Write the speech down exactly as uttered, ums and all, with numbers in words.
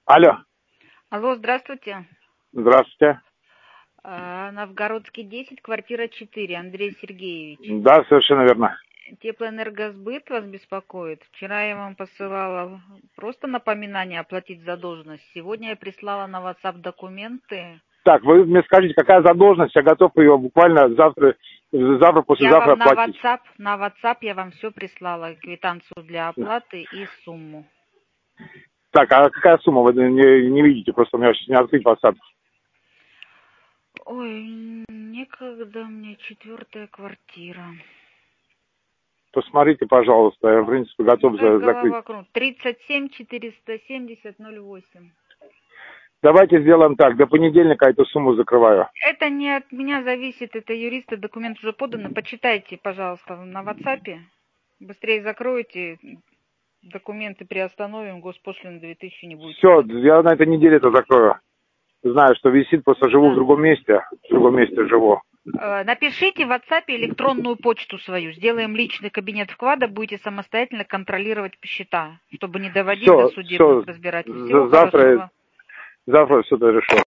Алло. Алло, здравствуйте. Здравствуйте. А, Новгородский десять, квартира четыре, Андрей Сергеевич. Да, совершенно верно. Теплоэнергосбыт вас беспокоит? Вчера я вам посылала просто напоминание оплатить задолженность. Сегодня я прислала на WhatsApp документы. Так, вы мне скажите, какая задолженность? Я готов ее буквально завтра, завтра, Я послезавтра вам на оплатить. WhatsApp, на WhatsApp я вам все прислала, квитанцию для оплаты и сумму. Так, а какая сумма? Вы не, не видите, просто у меня сейчас не открыть WhatsApp. Ой, некогда мне, четвертая квартира. Посмотрите, пожалуйста, я, в принципе, готов Как за- закрыть. голова круг. тридцать семь четыреста семьдесят ноль восемь. Давайте сделаем так, до понедельника эту сумму закрываю. Это не от меня зависит, это юристы, документ уже подан. Почитайте, пожалуйста, на WhatsApp. Быстрее закройте, документы приостановим, госпошлины две тысячи не будете Все, платить. я на этой неделе это закрою. Знаю, что висит, просто живу в Да. другом месте. В другом месте живу. Э, Напишите в WhatsApp электронную почту свою. Сделаем личный кабинет вклада, будете самостоятельно контролировать счета, чтобы не доводить до Все, судебных все, разбирательств. Всего завтра, хорошего. завтра все это решу.